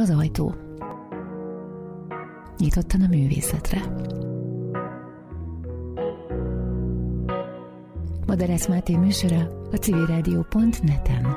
az ajtó. Nyitottan a művészetre. Madarász Máté műsora a civilradio.net-en.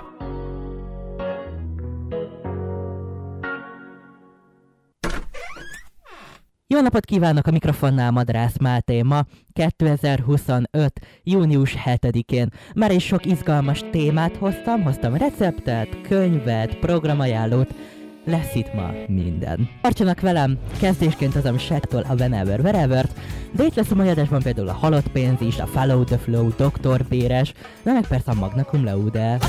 Jó napot kívánok, a mikrofonnál Madarász Máté. Ma 2025. június 7-én. Már is sok izgalmas témát hoztam receptet, könyvet, programajánlót. Lesz itt ma minden. Tartsanak velem, kezdésként az Amsettől a Whenever Wherever-t, de itt lesz a mai adásban például a Halott pénz is, a Follow the Flow, Dr. Béres, de meg persze a Magna Cum Laude.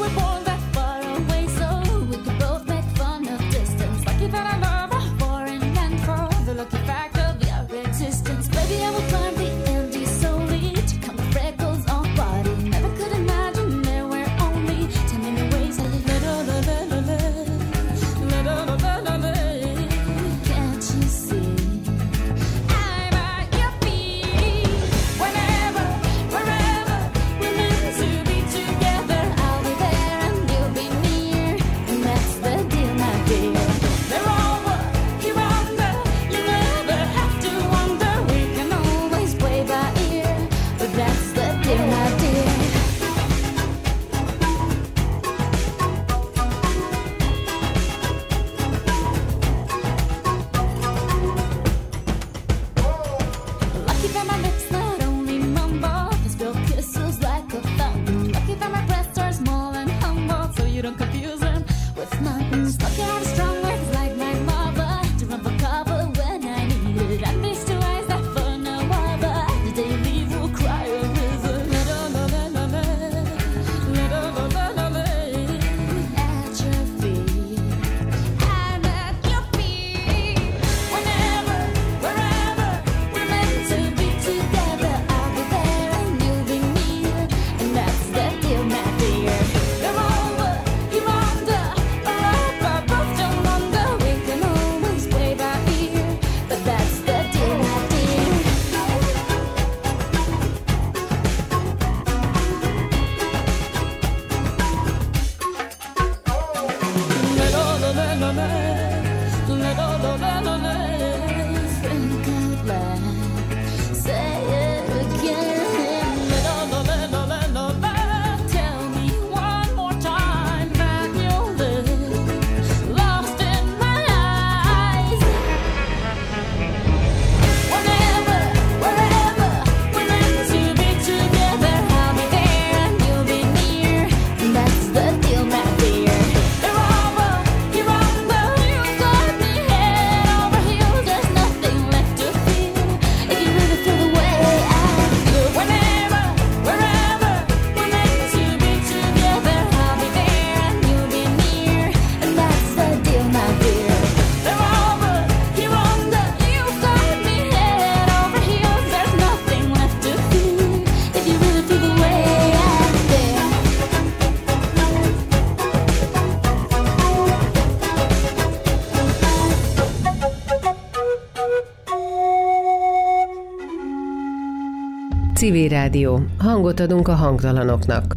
Civil Rádió. Hangot adunk a hangtalanoknak.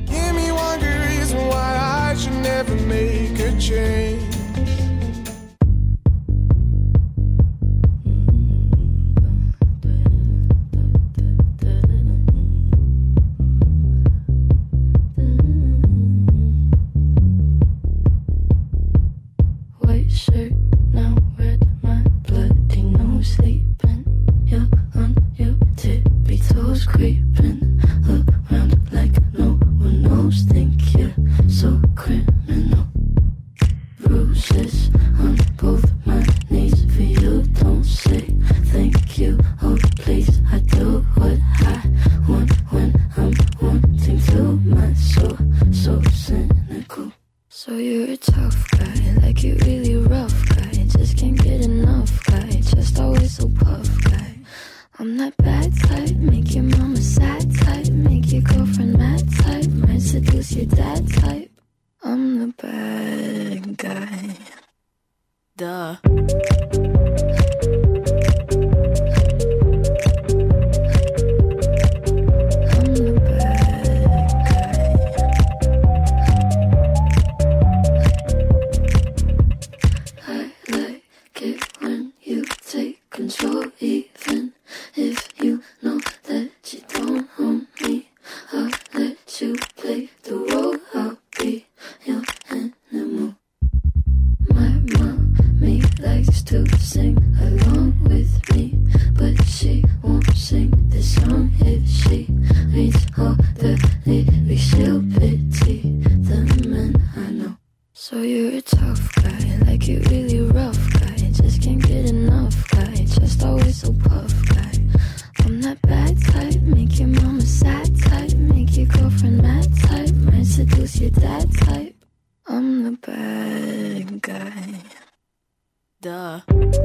we still pity the men I know. So you're a tough guy, like you really rough guy. Just can't get enough guy, just always so puff guy. I'm that bad type, make your mama sad type, make your girlfriend mad type, might seduce your dad type. I'm the bad guy. Duh.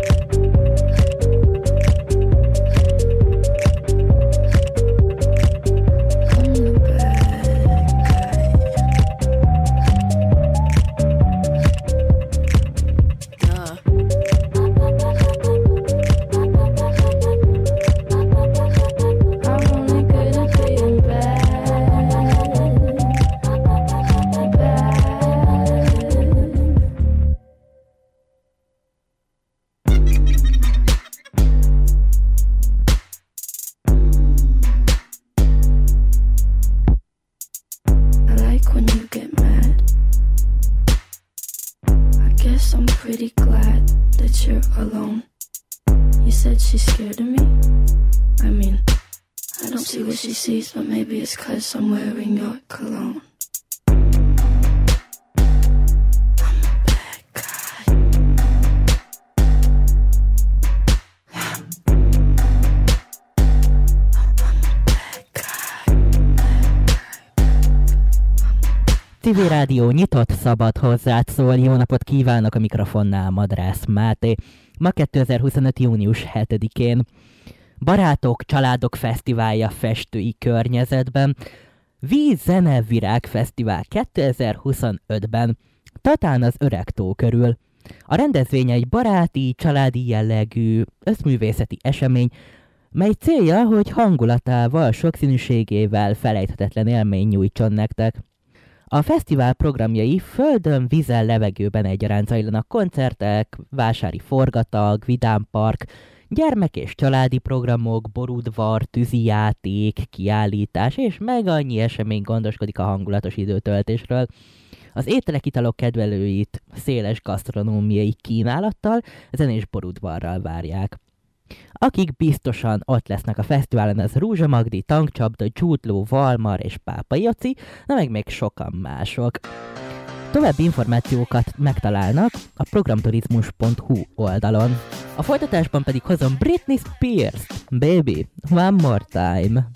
She sees, but maybe it's 'cause I'm wearing your cologne. I'm a bad guy. I'm a bad guy. TV Rádió nyitott, szabad, hozzád szól. Jó napot kívánok, a mikrofonnál Madrász Máté. Ma 2025. június 7-én. Barátok, családok fesztiválja festői környezetben. Víz, zene, virág fesztivál 2025-ben. Tatán az Öregtó körül. A rendezvény egy baráti, családi jellegű, összművészeti esemény, mely célja, hogy hangulatával, sokszínűségével felejthetetlen élmény nyújtson nektek. A fesztivál programjai földön, vízen, levegőben egyaránt zajlanak: koncertek, vásári forgatag, vidámpark, gyermek- és családi programok, borudvar, tűzijáték, kiállítás és meg annyi esemény gondoskodik a hangulatos időtöltésről. Az ételek, italok kedvelőit széles gasztronómiai kínálattal, zenés borudvarral várják. Akik biztosan ott lesznek a fesztiválon, az Rúzsa Magdi, Tankcsapda, Gyújtló, Valmar és Pápa Joci, na meg még sokan mások. További információkat megtalálnak a programturizmus.hu oldalon. A folytatásban pedig hozom Britney Spears, Baby, One More Time.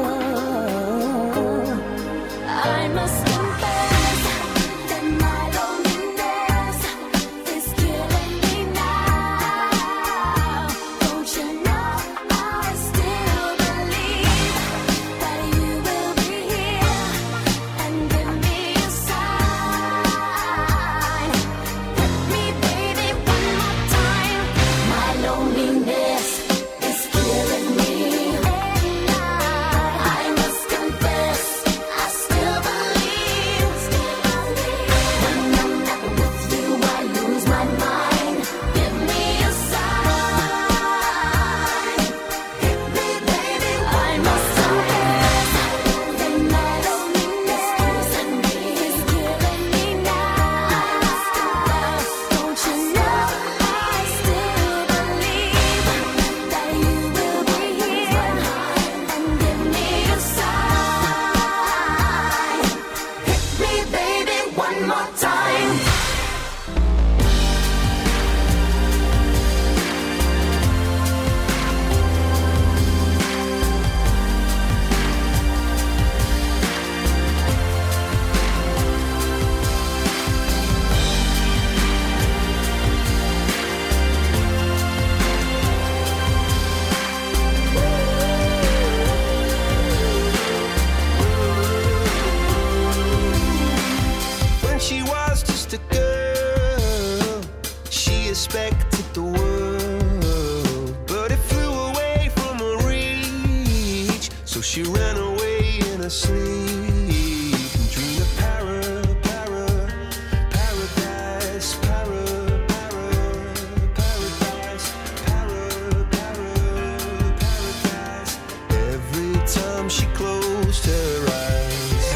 I must confess that my just a girl, she expected the world, but it flew away from her reach. So she ran away in her sleep. She closed her eyes.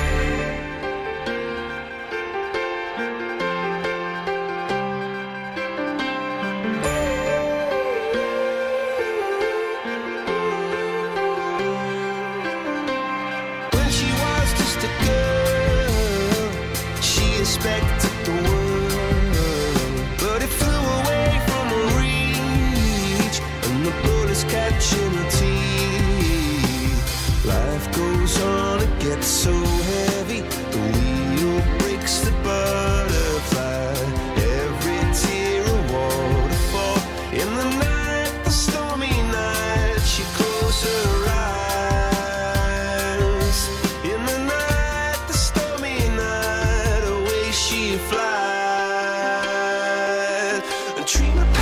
When she was just a girl, she expected the world, but it flew away from her reach, and the bullets catching her teeth. Life goes on, it gets so heavy. The wheel breaks the butterfly. Every tear a waterfall. In the night, the stormy night, she closed her eyes. In the night, the stormy night, away she flies. A dream of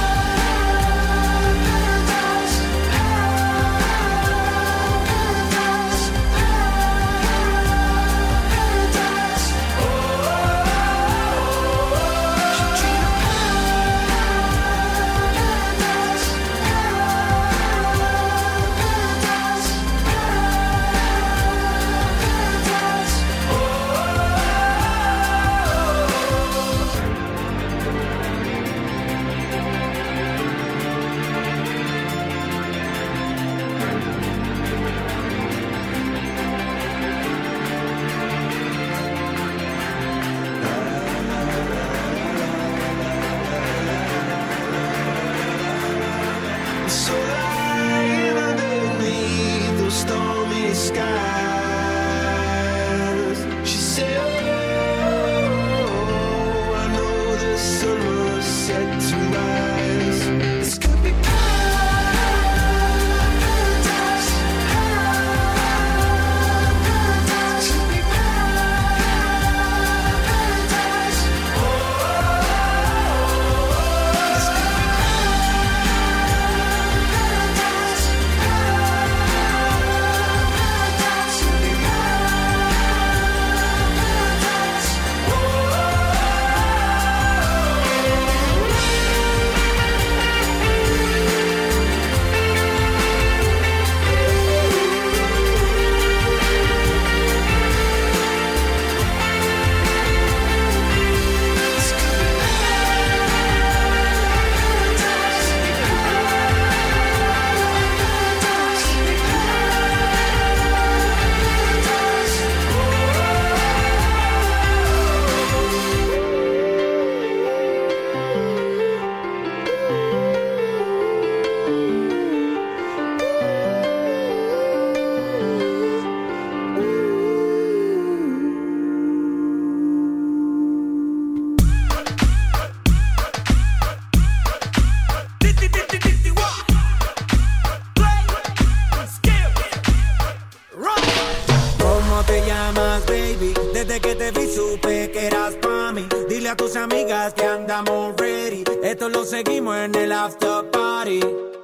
Dile a tus amigas que andamos ready. Esto lo seguimos en el after party.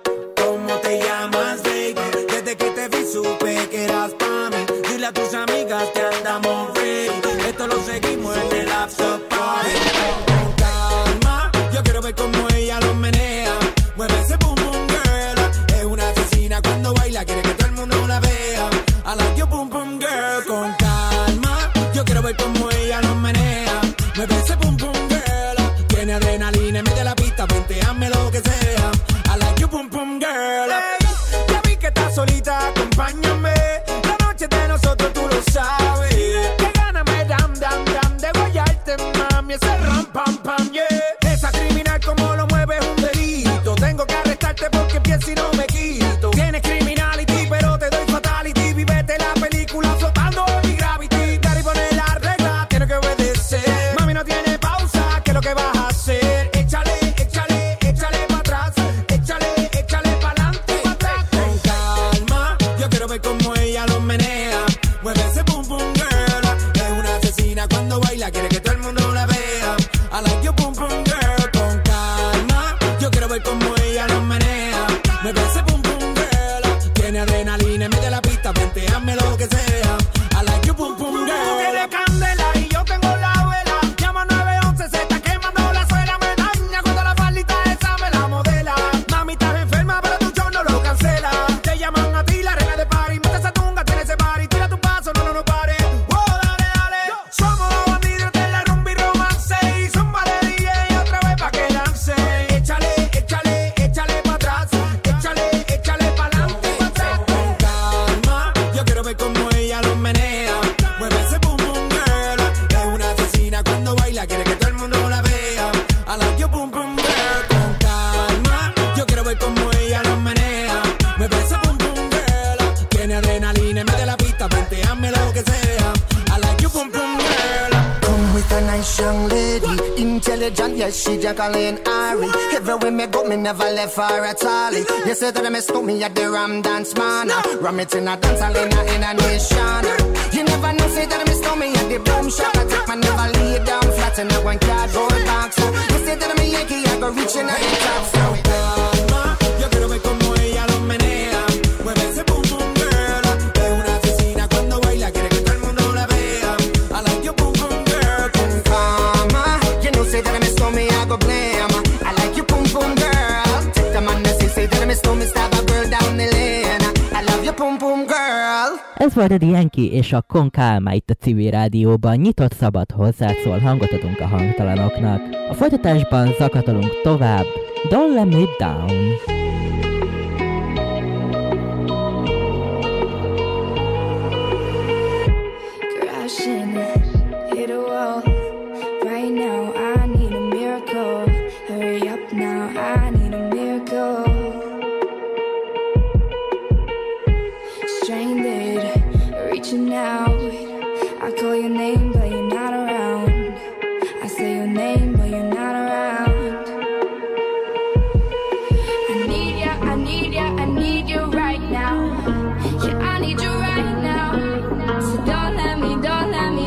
¿Cómo te llamas, baby? Desde que te vi supe que eras pa' mí. Dile a tus amigas que andamos ready. Esto lo seguimos en el after party. Con calma, yo quiero ver cómo ella lo menea. Mueve ese boom boom girl. Es una asesina cuando baila, quiere que todo el mundo la vea. I like your boom boom girl. Con calma, yo quiero ver cómo ella lo menea. Mueve ese boom boom girl. Tiene adrenalina en medio de la pista, venteame lo que sea. I like you boom boom girl. Hey, ya vi que estás solita, acompáñame. La noche de nosotros tú lo sabes. Que gana me dam dam dam de guayarte, mami. Ese ram pam pam, yeah. Esa criminal como lo mueve es un delito. Tengo que arrestarte porque pienso y no me quito. Tienes criminality pero te doy fatality. Vivete la película flotando en mi gravity. Gary pone la regla, tiene que obedecer. Mami no tiene pausa, ¿qué es lo que vas a hacer? Échale, échale, échale para atrás. Échale, échale para adelante. Con calma, yo quiero ver cómo ella lo menea. Mueve ese boom boom girl. Es una asesina cuando baila, quiere que todo el mundo la vea. lady, intelligent, yes, she Jacqueline Ari. Everywhere me go, me never left her at all. You say that I stop me at the Ram Dance Man. Ram it in a dance hall in a nation. You never know, say that I stop me at the Boom Shop. I take my never lay down flat in a one cardboard box. You say that I'm a Yankee, I go reaching out the top. So yo quiero ver como ella lo menea. Mueve ese boom boom girl. Es una asesina cuando baila, quiere que todo el mundo la vea. I like your boom boom girl. Mama, you know say that I miss me, I go blame. I like your boom boom girl. Take the man that say that I miss me, stab a girl down the lane. I love your boom boom girl. Ez volt a Yankee és a Konkálma itt a Civil Rádióban. Nyitott, szabad, hozzászól, hangot adunk a hangtalanoknak. A folytatásban zakatolunk tovább. Don't Let Me Down. Crashing, hit a wall. Right now, I need a miracle. Hurry up now, I need a miracle. Stranded, reaching out. I call your name, but you're not around. I say your name, but you're not around. I need ya, I need ya, I need you right now. Yeah, I need you right now. So don't let me down.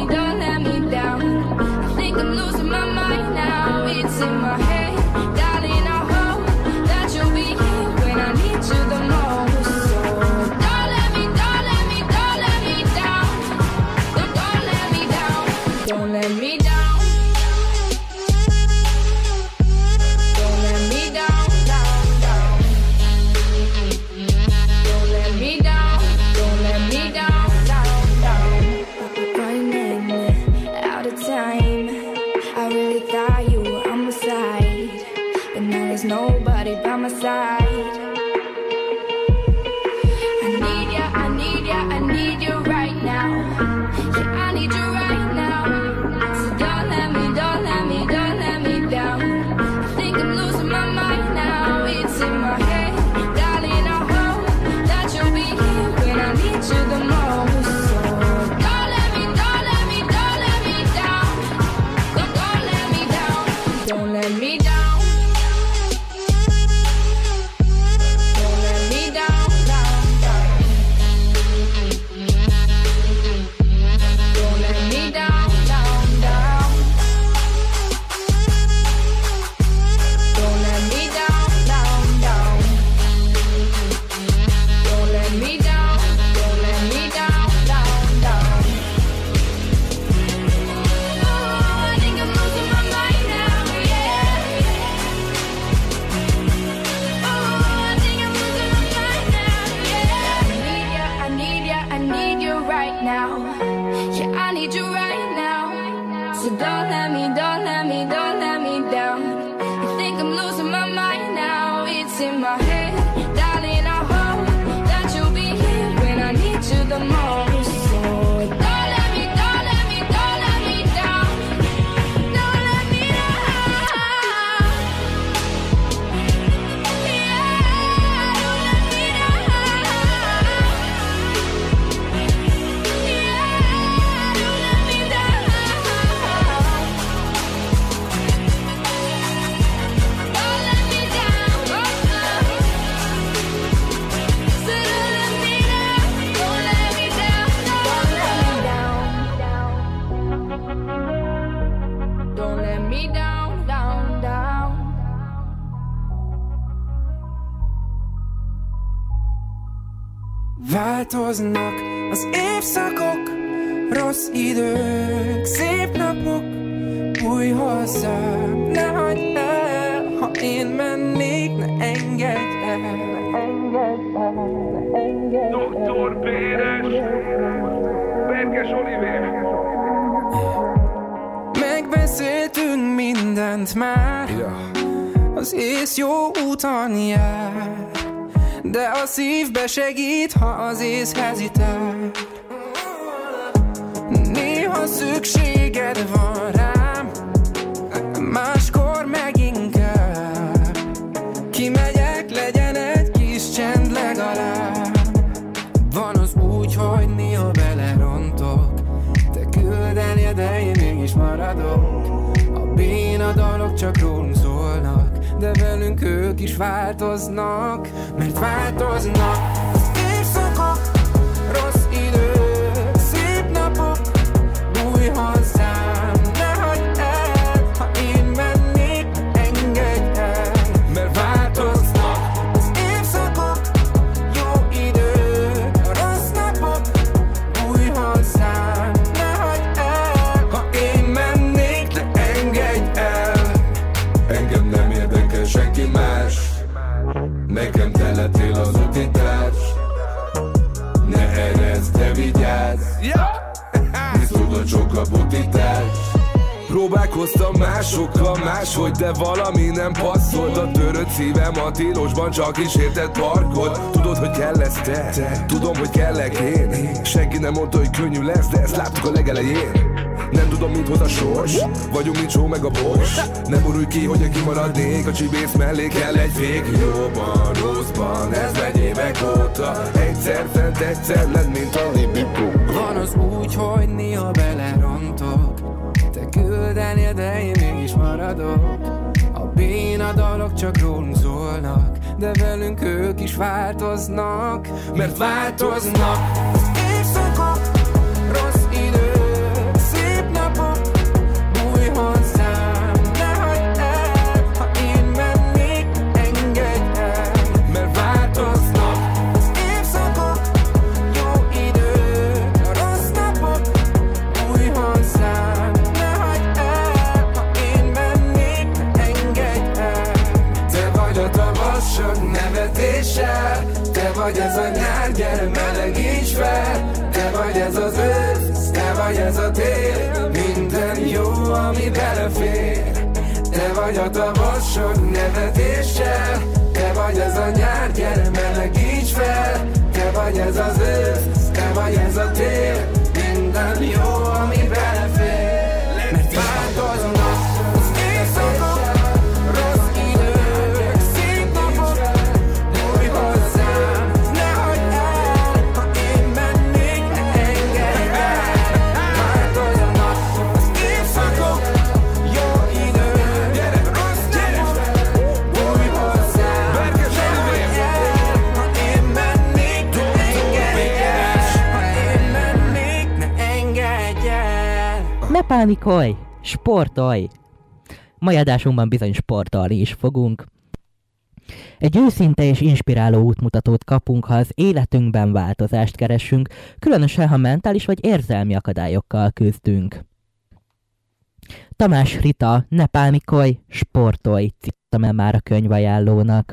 I think I'm losing my mind now. It's in my head, darling. I hope that you'll be here when I need you the most. So don't let me down. Don't let me down. Don't let me down. Nobody by my side. I need ya, I need ya, I need you right now. Yeah, I need you right now. So don't let me down. I think I'm losing my mind now. It's in my head, darling. I hope that you'll be here when I need you the most. So don't let me down. Don't let me down. Don't let me down. Változnak az évszakok, rossz idők, szép napok, új hozzám, ne hagyd el, ha én mennék, ne engedj el. Doktor Péres, Berges Olivér. Megbeszéltünk mindent már, az ész jó úton jár, de a szívbe segít, ha az ész hezitál. Néha szükséged van rám, máskor meg inkább kimegyek, legyen egy kis csend legalább. Van az úgy, hogy néha belerontok, te küldenél, de én mégis maradok. A csak rólunk szólnak, de velünk ők is változnak, mert változnak az évszakok, rossz idők, szép napok, bújj hozzám, ne hagyd el, ha én mennék, engedj el, mert változnak az évszakok, jó idők, rossz napok, bújj hozzám, ne hagyd el, ha én mennék, de engedj el. Engem nem érdekel senki más, nekem te lettél az utitárs. Ne erezd, te vigyázz, hisz tudod sok a butitás. Próbálkoztam másokkal máshogy, de valami nem passzolt. A törött szívem a tilosban csak is érted parkod. Tudod, hogy kell lesz te, tudom, hogy kellek én. Senki nem mondta, hogy könnyű lesz, de ezt láttuk a legelején. Nem tudom, mit hoz a sors, vagyunk, mint só meg a bors. Nem borulj ki, hogy kimaradnék, a csibész mellé kell egy fék. Jóban, rosszban, ez megy évek óta. Egyszer fent, egyszer lent, mint a libipó. Van az úgy, hogy néha belerontok, te küldenél, de én mégis maradok. A béna dalok csak rólunk szólnak, de velünk ők is változnak, mert változnak az évszakok, rossz idők, szép napok, bújj hozzám, ne hagyd el, ha én mennék, engedj el, mert változnak az évszakok, jó idők, rossz napok, bújj hozzám, ne hagyd el, ha én mennék, engedj el. Te vagy a tavasz sok nevetéssel, te vagy ez a nyár, gyere melegíts fel. Te vagy ez az ősz, te vagy ez a tél, minden jó, ami belefér. Te vagy a tavasz sok nevetéssel, te vagy ez a nyár, gyere melegíts fel. Te vagy ez az ősz, te vagy ez a tél, minden jó, ami belefér. Mert változnak az évszakok, rossz idők, szép napok, bújj hozzám, ne hagyd el, ha én mennék, ne engedj el. Változnak az évszakok, jó idők, rossz napok, bújj hozzám, ne hagyd el, ha én mennék, ne engedj el. Ha én mennék, ne engedj el. Ne pánikolj, sportolj! Mai adásunkban bizony sportolni is fogunk. Egy őszinte és inspiráló útmutatót kapunk, ha az életünkben változást keresünk, különösen ha mentális vagy érzelmi akadályokkal küzdünk. Tamás Rita, Ne pánikolj, sportolj címem már a könyvajánlónak.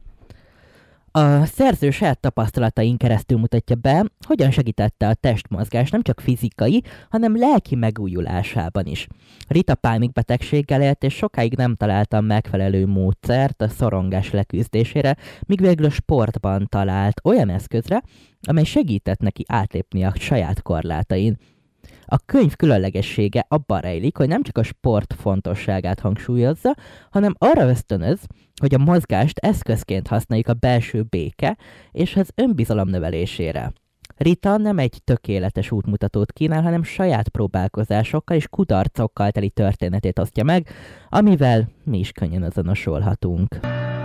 A szerző saját tapasztalatain keresztül mutatja be, hogyan segítette a testmozgás nem csak fizikai, hanem lelki megújulásában is. Rita pánikbetegséggel élt, és sokáig nem találtam megfelelő módszert a szorongás leküzdésére, míg végül a sportban talált olyan eszközre, amely segített neki átlépni a saját korlátain. A könyv különlegessége abban rejlik, hogy nem csak a sport fontosságát hangsúlyozza, hanem arra ösztönöz, hogy a mozgást eszközként használjuk a belső béke és az önbizalom növelésére. Rita nem egy tökéletes útmutatót kínál, hanem saját próbálkozásokkal és kudarcokkal teli történetét osztja meg, amivel mi is könnyen azonosulhatunk.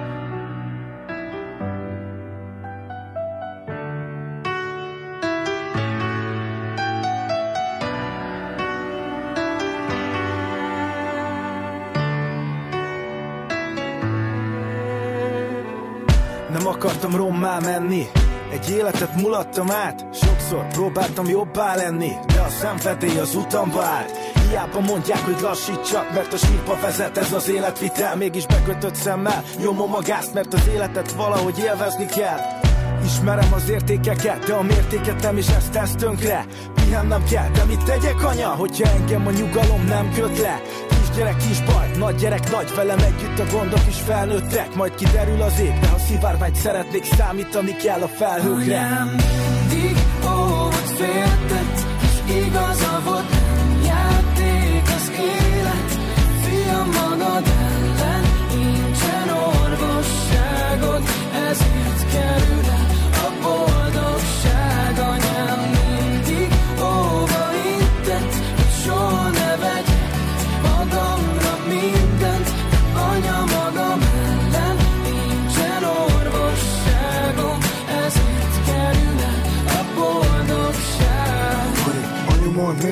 Nem akartam rommá menni, egy életet mulattam át. Sokszor próbáltam jobbá lenni, de a szenvedély az utamba állt. Hiába mondják, hogy lassítsak, mert a sírba vezet ez az életvitel. Mégis bekötött szemmel nyomom a gázt, mert az életet valahogy élvezni kell. Ismerem az értékeket, de a mértéket nem, is ezt tesz tönkre. Pihennem kell, de mit tegyek, anya, hogyha engem a nyugalom nem köt le? Kisgyerek, kisbaj, nagygyerek, nagy, velem együtt a gondok is felnőttek. Majd kiderül az ég, de ha szivárványt szeretnék, számítani kell a felhőkre. Anyám mindig óvott, féltett, és igaza volt, nem játék az élet. Fiam, magad ellen nincsen orvosságod, ezért kerül el a boldogság. Anyám mindig óva intett, hogy soha ne vegyek magamra mindent,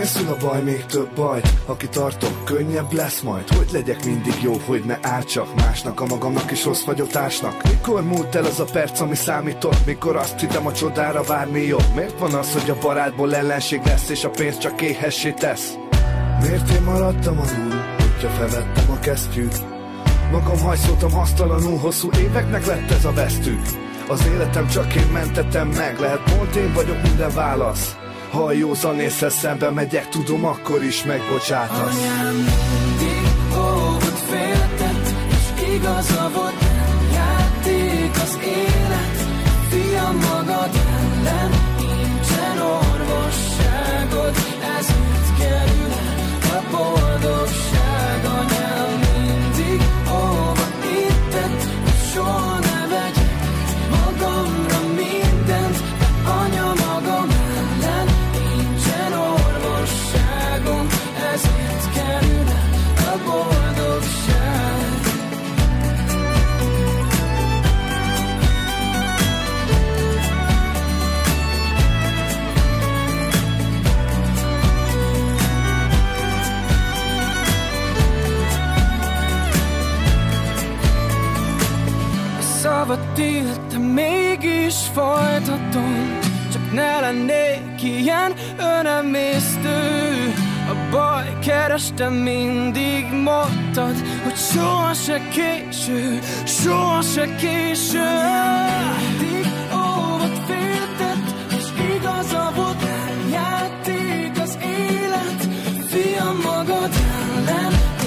Minél szül a baj, még több bajt. Aki tartok, könnyebb lesz majd. Hogy legyek mindig jó, hogy ne ártsak másnak, a magamnak is rossz vagyok társnak. Mikor múlt el az a perc, ami számított? Mikor azt hittem, a csodára vár mi jobb? Miért van az, hogy a barátból ellenség lesz, és a pénz csak éhessé tesz? Miért én maradtam alul, hogyha felvettem a kesztyűt? Magam hajszoltam hasztalanul, hosszú éveknek lett ez a vesztük. Az életem csak én mentettem meg, lehet pont én vagyok minden válasz. Ha a józan észre szembe megyek, tudom, akkor is megbocsátasz. Anyám mindig óvott, féltett, és igaza volt, nem játék az élet. Fiam, magad ellen nincsen orvosságod, ezért kerül a boldogság. Anyám mindig óvott, intett, és soha ne vegyek magamra mindent, de anya, magam ellen nincsen orvosságom, ezért kerül a boldogság. Szavat írtam, mégis folytatom, csak ne lennék ilyen önemésztő. A baj kerestem, mindig mondtad, hogy soha se késő, soha se késő.